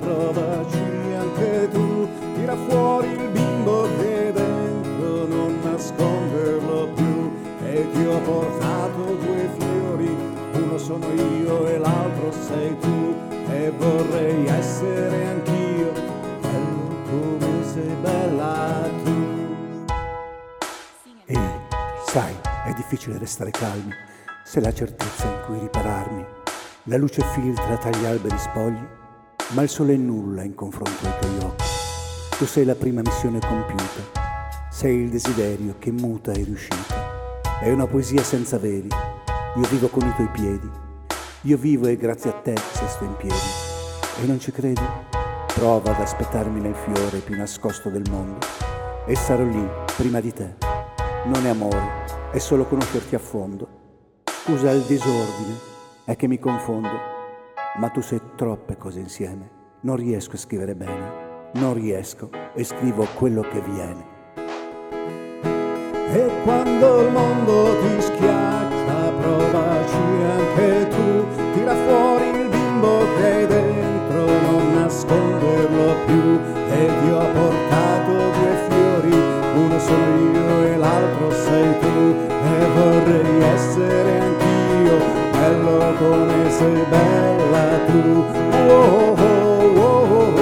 provaci anche tu, tira fuori il bimbo che è dentro, non nasconderlo più. E ti ho portato due fiori, uno sono io e l'altro sei tu, e vorrei essere anch'io bello come sei bella tu. E sai, è difficile restare calmi se la certezza in cui ripararmi. La luce filtra tra gli alberi spogli, ma il sole è nulla in confronto ai tuoi occhi. Tu sei la prima missione compiuta, sei il desiderio che muta e riuscita. È una poesia senza veli, io vivo con i tuoi piedi. Io vivo e grazie a te se sto in piedi. E non ci credi? Prova ad aspettarmi nel fiore più nascosto del mondo e sarò lì prima di te. Non è amore, è solo conoscerti a fondo. Scusa il disordine, è che mi confondo, ma tu sei troppe cose insieme. Non riesco a scrivere bene, non riesco e scrivo quello che viene. E quando il mondo ti schiaccia, provaci anche tu, tira fuori il bimbo che hai dentro, non nasconderlo più. E ti ho portato due fiori, uno sono io e l'altro sei tu, e vorrei essere anch'io bello come sei bella tu. Oh, oh, oh, oh,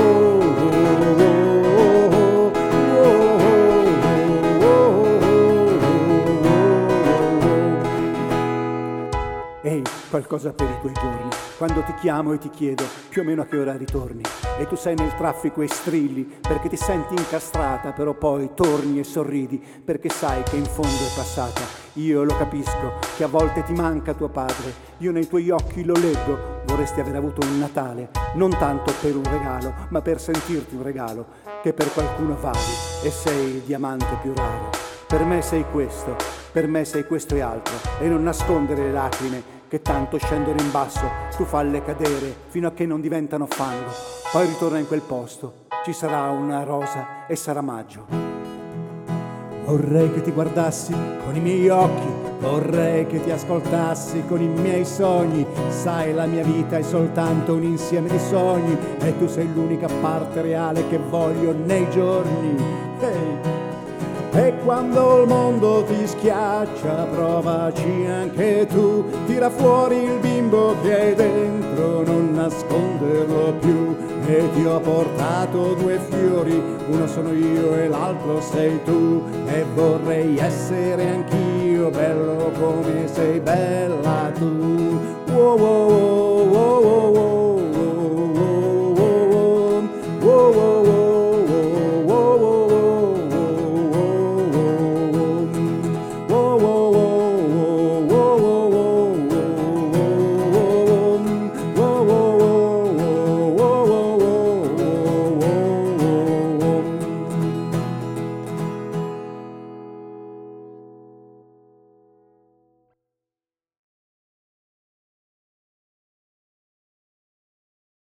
Ehi, qualcosa per i tuoi giorni, quando ti chiamo e ti chiedo più o meno a che ora ritorni, e tu sei nel traffico e strilli perché ti senti incastrata, però poi torni e sorridi perché sai che in fondo è passata. Io lo capisco che a volte ti manca tuo padre, io nei tuoi occhi lo leggo, vorresti aver avuto un Natale, non tanto per un regalo, ma per sentirti un regalo che per qualcuno vali, e sei il diamante più raro. Per me sei questo, per me sei questo e altro, e non nascondere le lacrime che tanto scendono in basso, tu falle cadere fino a che non diventano fango. Poi ritorna in quel posto, ci sarà una rosa e sarà maggio. Vorrei che ti guardassi con i miei occhi, vorrei che ti ascoltassi con i miei sogni. Sai, la mia vita è soltanto un insieme di sogni, e tu sei l'unica parte reale che voglio nei giorni. Hey. E quando il mondo ti schiaccia, provaci anche tu, tira fuori il bimbo che hai dentro, non nasconderlo più. E ti ho portato due fiori, uno sono io e l'altro sei tu, e vorrei essere anch'io bello come sei bella tu.